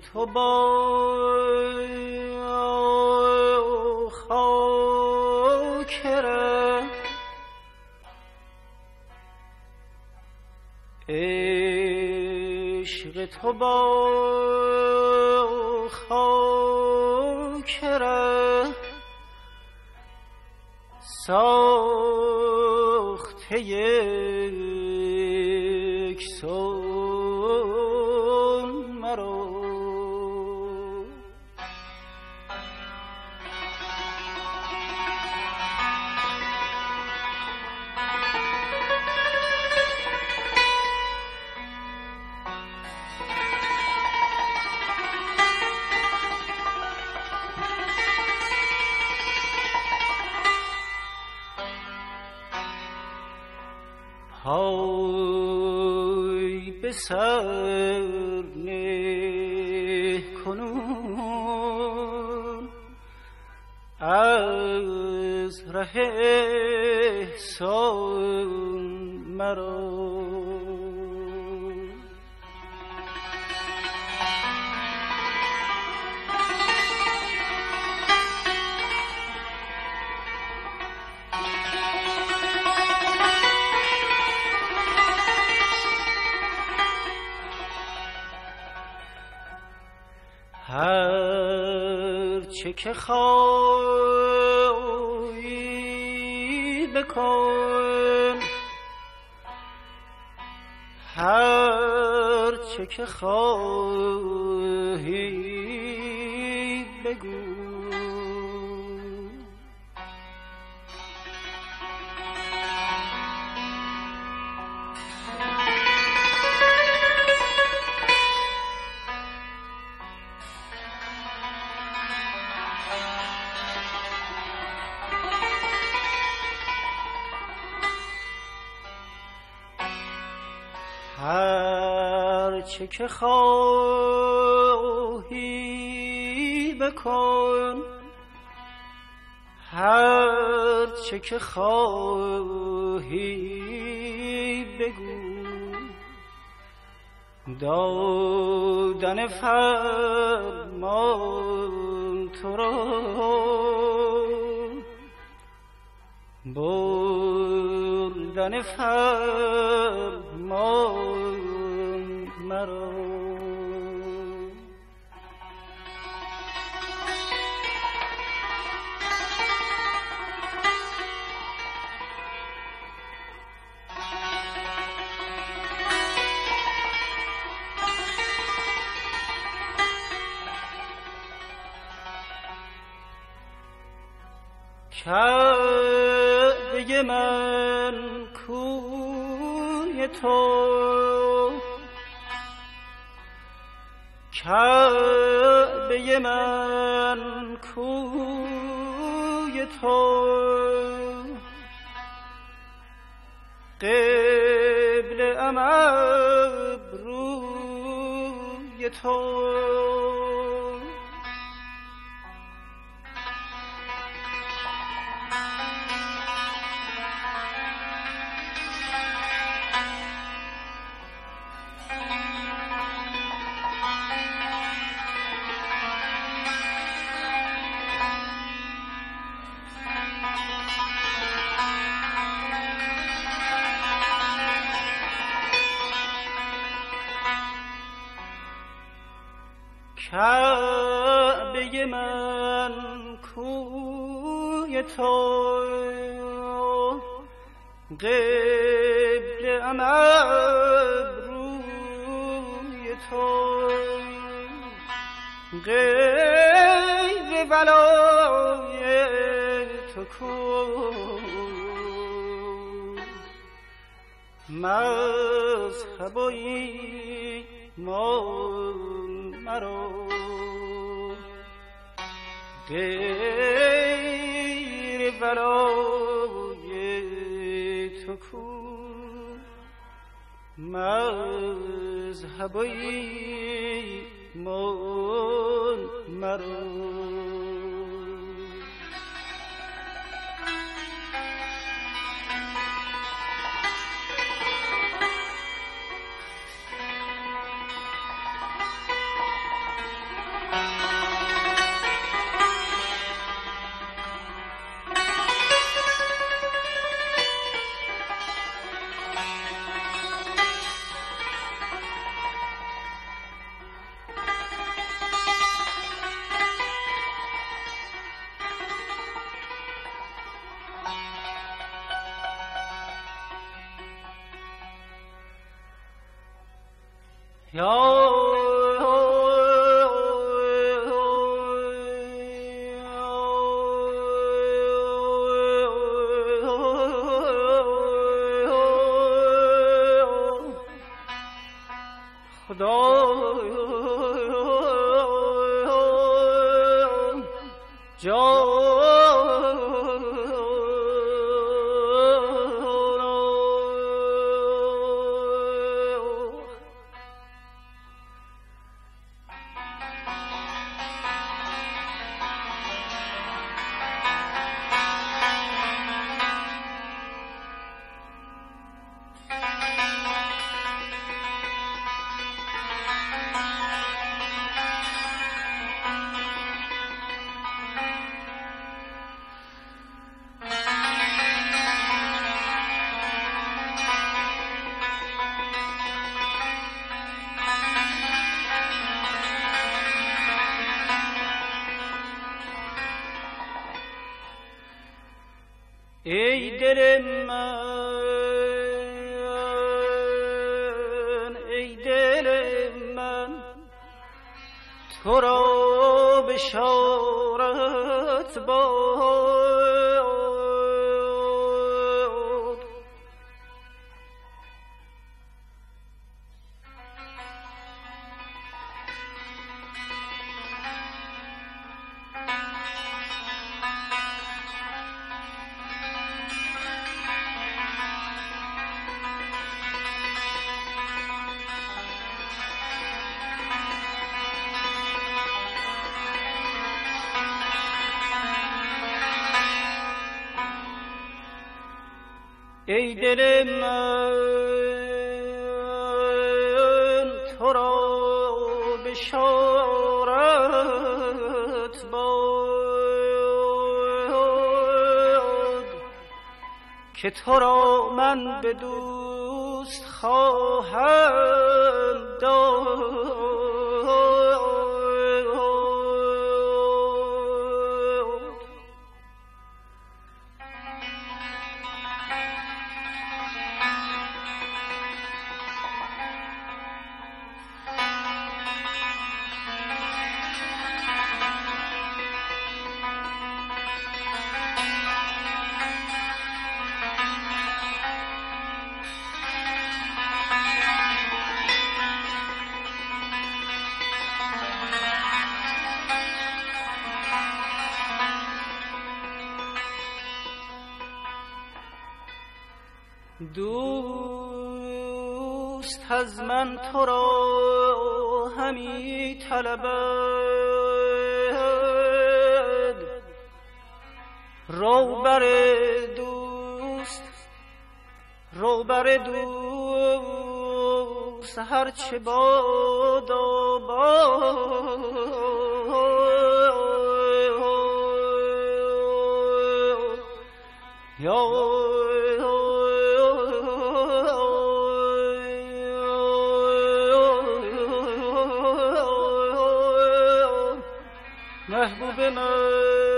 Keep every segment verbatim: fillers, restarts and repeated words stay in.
تو با خاکره، عشق تو با خاکره، ساخته یک سون مرا. پای به سر نه کنون از ره احسان مرا. هر چه که خواهی بکن، هر چه که خواهی بگو. هر چه که خواهی بکن، هر چه که خواهی بگو. دادن فرمان تو را، بردن فرمان مرا. کعبه من کوی تو، کعبه من کوی تو، قبله ام ابروی تو. کعبه من کوی تو، قبله ام ابروی تو، غیر ولای تو کو، مذهب و ایمان مرا. غیر ولای تو کو، مذهب و ایمان مرا. ای دل من، ای دل من، تو را بشارت باد. ای دل من، تو را بشارت باد که تو را من به دوست خواهم داد. دوست از من تو را همی طلبد، رو بر دوست، رو بر دوست هرچه باد و باد. یا محبوب من،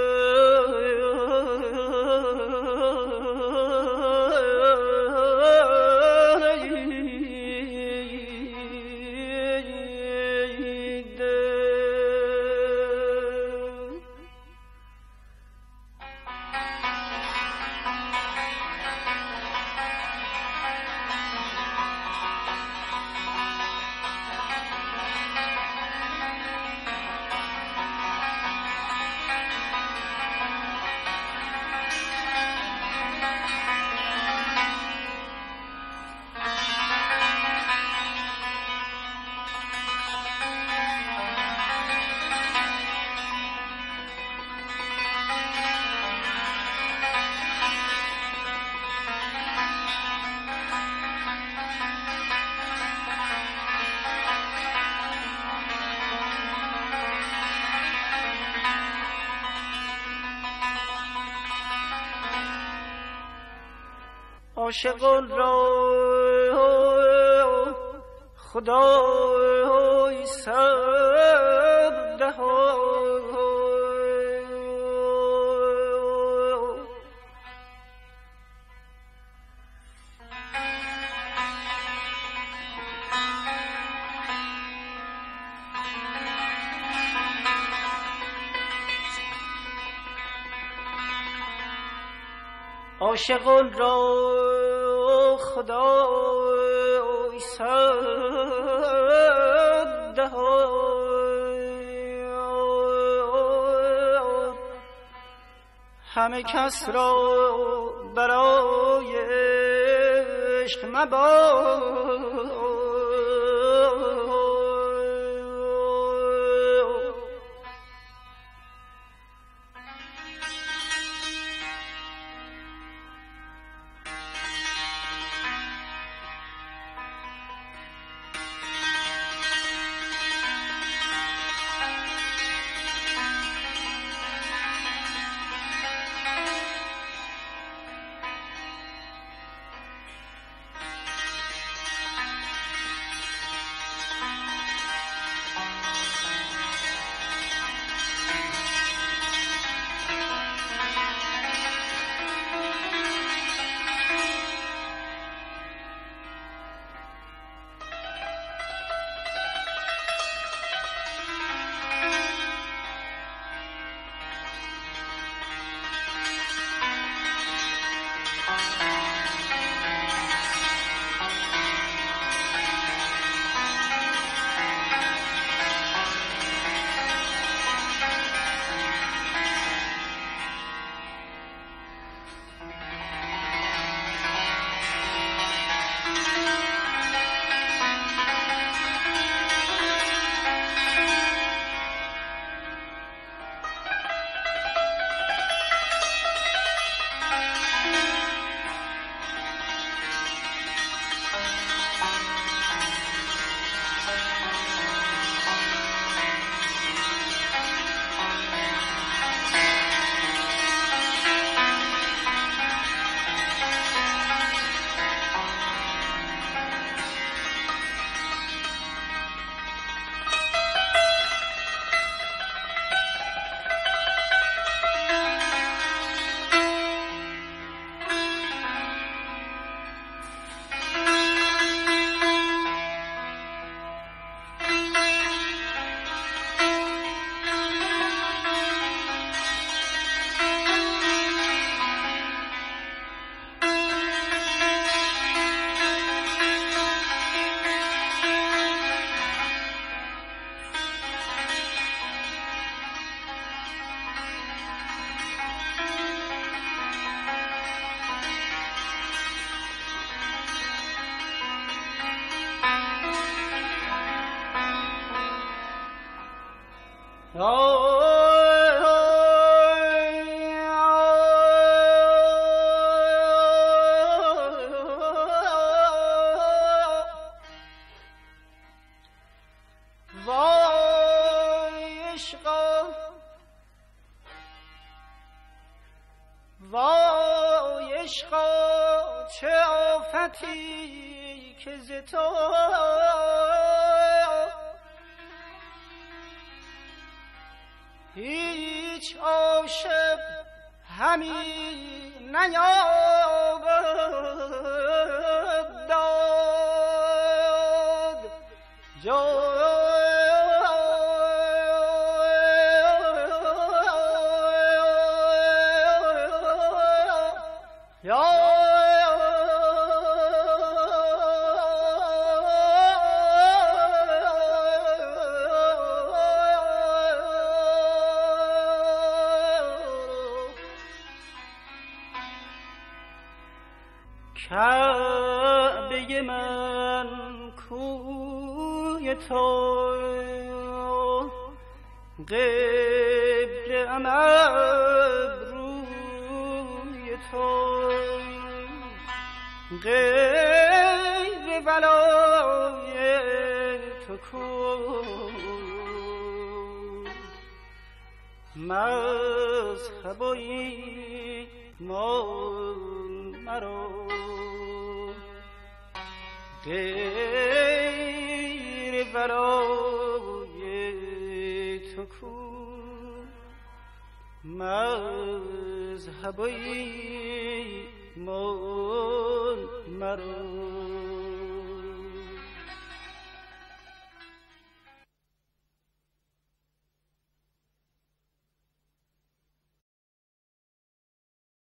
عاشقان را خدای صبر دهاد. عاشقان را خدای صد دهد، همه کس را برای عشق مباد. وای عشقا چه آفتی که ز تو هیچ عاشق همی نیابد داد جا کعبه من کوی تو قبله ام ابروی تو غیر ولای تو کو مذهب و ایمان مرا غیر ورای تو کو مذهب و ایمان مرا